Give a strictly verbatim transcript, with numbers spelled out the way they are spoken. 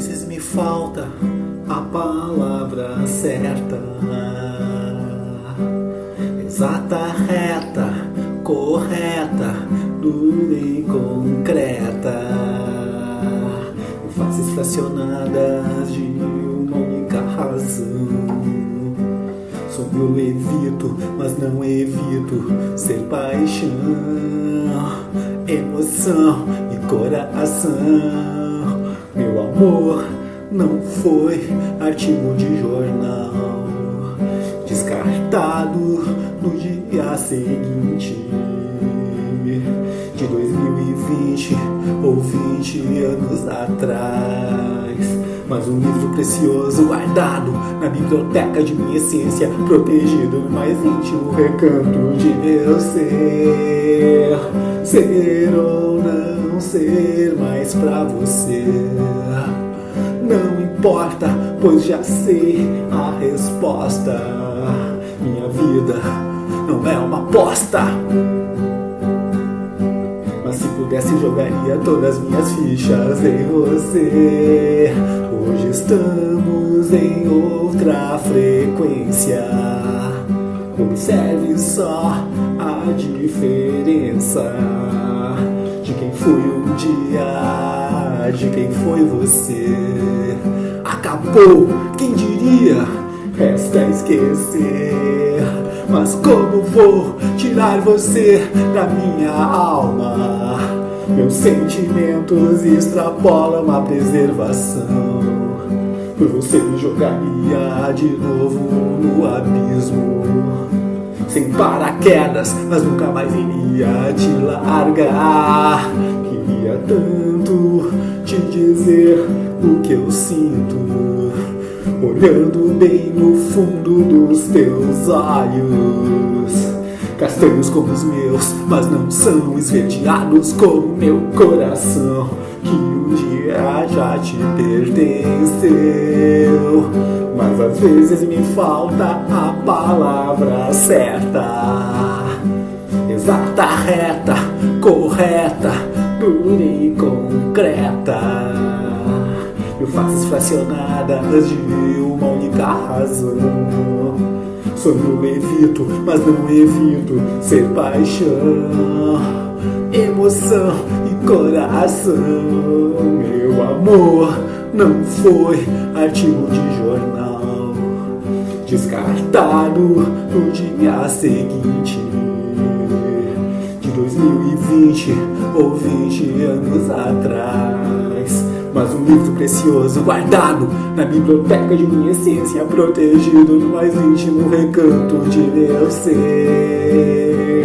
vezes me falta a palavra certa, exata, reta, correta, dura e concreta, em faces fracionadas de uma única razão. Sonho eu evito, mas não evito ser paixão, emoção e coração. Meu amor não foi artigo de jornal, descartado no dia seguinte de dois mil e vinte ou vinte anos atrás. Mas um livro precioso guardado na biblioteca de minha essência, protegido no mais íntimo recanto de meu ser. Ser ou não ser mais pra você não importa, pois já sei a resposta. Minha vida não é uma aposta, mas se pudesse jogaria todas minhas fichas em você. Hoje estamos em outra frequência, observe só a diferença de quem fui um dia, de quem foi você. Acabou, quem diria, resta esquecer. Mas como vou tirar você da minha alma? Meus sentimentos extrapolam a preservação. Por você me jogaria de novo no abismo, sem paraquedas, mas nunca mais iria te largar. Queria tanto te dizer o que eu sinto, olhando bem no fundo dos teus olhos. Castanhos como os meus, mas não são esverdeados como meu coração, que um dia já te pertenceu. Mas às vezes me falta a palavra certa, exata, reta, correta, dura e concreta, e faces fracionadas de uma única razão. Sonho eu evito, mas não evito ser paixão, emoção e coração. Meu amor não foi artigo de jornal, descartado no dia seguinte de dois mil e vinte ou vinte anos atrás. Mas um livro precioso guardado na biblioteca de minha essência, protegido no mais íntimo recanto de meu ser.